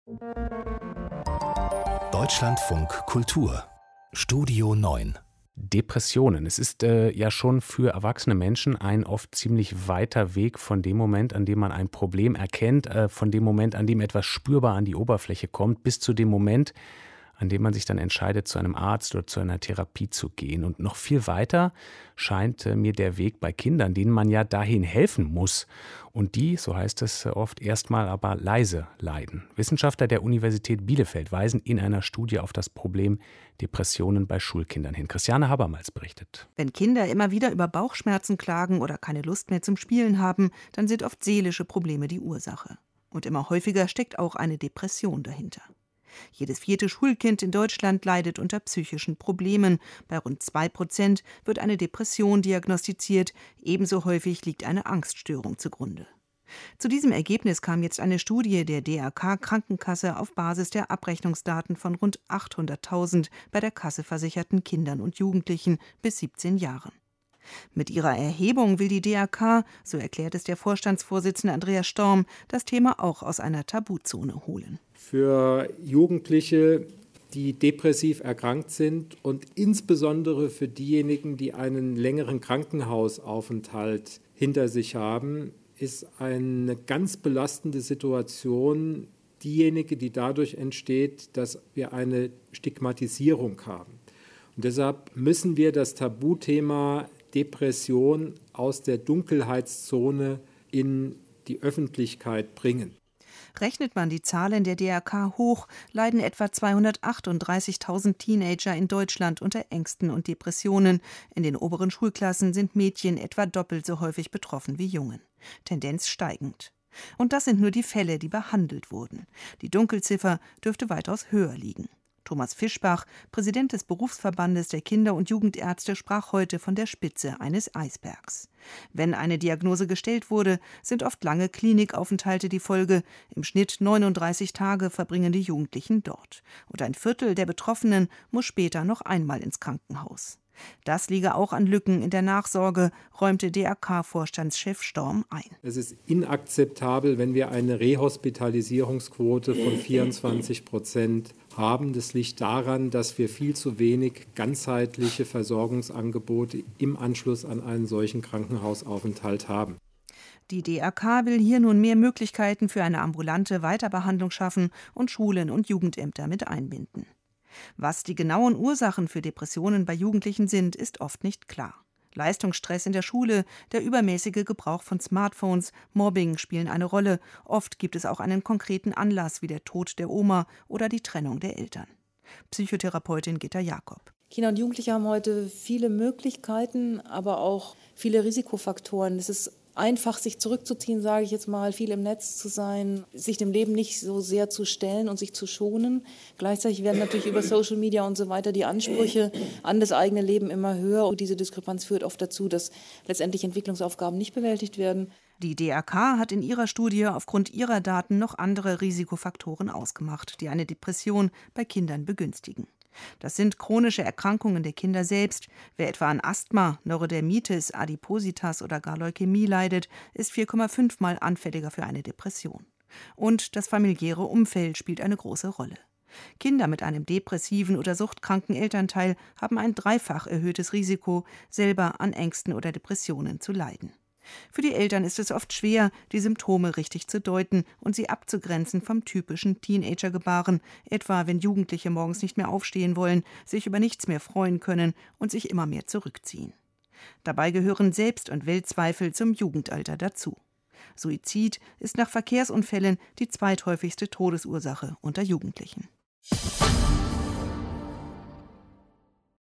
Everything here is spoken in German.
Deutschlandfunk Kultur Studio 9. Depressionen. Es ist ja schon für erwachsene Menschen ein oft ziemlich weiter Weg von dem Moment, an dem man ein Problem erkennt, von dem Moment, an dem etwas spürbar an die Oberfläche kommt, bis zu dem Moment, an dem man sich dann entscheidet, zu einem Arzt oder zu einer Therapie zu gehen. Und noch viel weiter scheint mir der Weg bei Kindern, denen man ja dahin helfen muss. Und die, so heißt es oft, erstmal aber leise leiden. Wissenschaftler der Universität Bielefeld weisen in einer Studie auf das Problem Depressionen bei Schulkindern hin. Christiane Habermals berichtet. Wenn Kinder immer wieder über Bauchschmerzen klagen oder keine Lust mehr zum Spielen haben, dann sind oft seelische Probleme die Ursache. Und immer häufiger steckt auch eine Depression dahinter. Jedes 4. Schulkind in Deutschland leidet unter psychischen Problemen. Bei rund 2% wird eine Depression diagnostiziert. Ebenso häufig liegt eine Angststörung zugrunde. Zu diesem Ergebnis kam jetzt eine Studie der DRK Krankenkasse auf Basis der Abrechnungsdaten von rund 800.000 bei der Kasse versicherten Kindern und Jugendlichen bis 17 Jahren. Mit ihrer Erhebung will die DRK, so erklärt es der Vorstandsvorsitzende Andreas Storm, das Thema auch aus einer Tabuzone holen. Für Jugendliche, die depressiv erkrankt sind und insbesondere für diejenigen, die einen längeren Krankenhausaufenthalt hinter sich haben, ist eine ganz belastende Situation diejenige, die dadurch entsteht, dass wir eine Stigmatisierung haben. Und deshalb müssen wir das Tabuthema Depression aus der Dunkelheitszone in die Öffentlichkeit bringen. Rechnet man die Zahlen der DRK hoch, leiden etwa 238.000 Teenager in Deutschland unter Ängsten und Depressionen. In den oberen Schulklassen sind Mädchen etwa doppelt so häufig betroffen wie Jungen. Tendenz steigend. Und das sind nur die Fälle, die behandelt wurden. Die Dunkelziffer dürfte weitaus höher liegen. Thomas Fischbach, Präsident des Berufsverbandes der Kinder- und Jugendärzte, sprach heute von der Spitze eines Eisbergs. Wenn eine Diagnose gestellt wurde, sind oft lange Klinikaufenthalte die Folge. Im Schnitt 39 Tage verbringen die Jugendlichen dort. Und ein Viertel der Betroffenen muss später noch einmal ins Krankenhaus. Das liege auch an Lücken in der Nachsorge, räumte DRK-Vorstandschef Storm ein. Es ist inakzeptabel, wenn wir eine Rehospitalisierungsquote von 24% haben. Das liegt daran, dass wir viel zu wenig ganzheitliche Versorgungsangebote im Anschluss an einen solchen Krankenhausaufenthalt haben. Die DRK will hier nun mehr Möglichkeiten für eine ambulante Weiterbehandlung schaffen und Schulen und Jugendämter mit einbinden. Was die genauen Ursachen für Depressionen bei Jugendlichen sind, ist oft nicht klar. Leistungsstress in der Schule, der übermäßige Gebrauch von Smartphones, Mobbing spielen eine Rolle. Oft gibt es auch einen konkreten Anlass wie der Tod der Oma oder die Trennung der Eltern. Psychotherapeutin Gitta Jakob. Kinder und Jugendliche haben heute viele Möglichkeiten, aber auch viele Risikofaktoren. Es ist einfach, sich zurückzuziehen, sage ich jetzt mal, viel im Netz zu sein, sich dem Leben nicht so sehr zu stellen und sich zu schonen. Gleichzeitig werden natürlich über Social Media und so weiter die Ansprüche an das eigene Leben immer höher. Und diese Diskrepanz führt oft dazu, dass letztendlich Entwicklungsaufgaben nicht bewältigt werden. Die DRK hat in ihrer Studie aufgrund ihrer Daten noch andere Risikofaktoren ausgemacht, die eine Depression bei Kindern begünstigen. Das sind chronische Erkrankungen der Kinder selbst. Wer etwa an Asthma, Neurodermitis, Adipositas oder gar Leukämie leidet, ist 4,5 Mal anfälliger für eine Depression. Und das familiäre Umfeld spielt eine große Rolle. Kinder mit einem depressiven oder suchtkranken Elternteil haben ein dreifach erhöhtes Risiko, selber an Ängsten oder Depressionen zu leiden. Für die Eltern ist es oft schwer, die Symptome richtig zu deuten und sie abzugrenzen vom typischen Teenagergebaren, etwa wenn Jugendliche morgens nicht mehr aufstehen wollen, sich über nichts mehr freuen können und sich immer mehr zurückziehen. Dabei gehören Selbst- und Weltzweifel zum Jugendalter dazu. Suizid ist nach Verkehrsunfällen die zweithäufigste Todesursache unter Jugendlichen.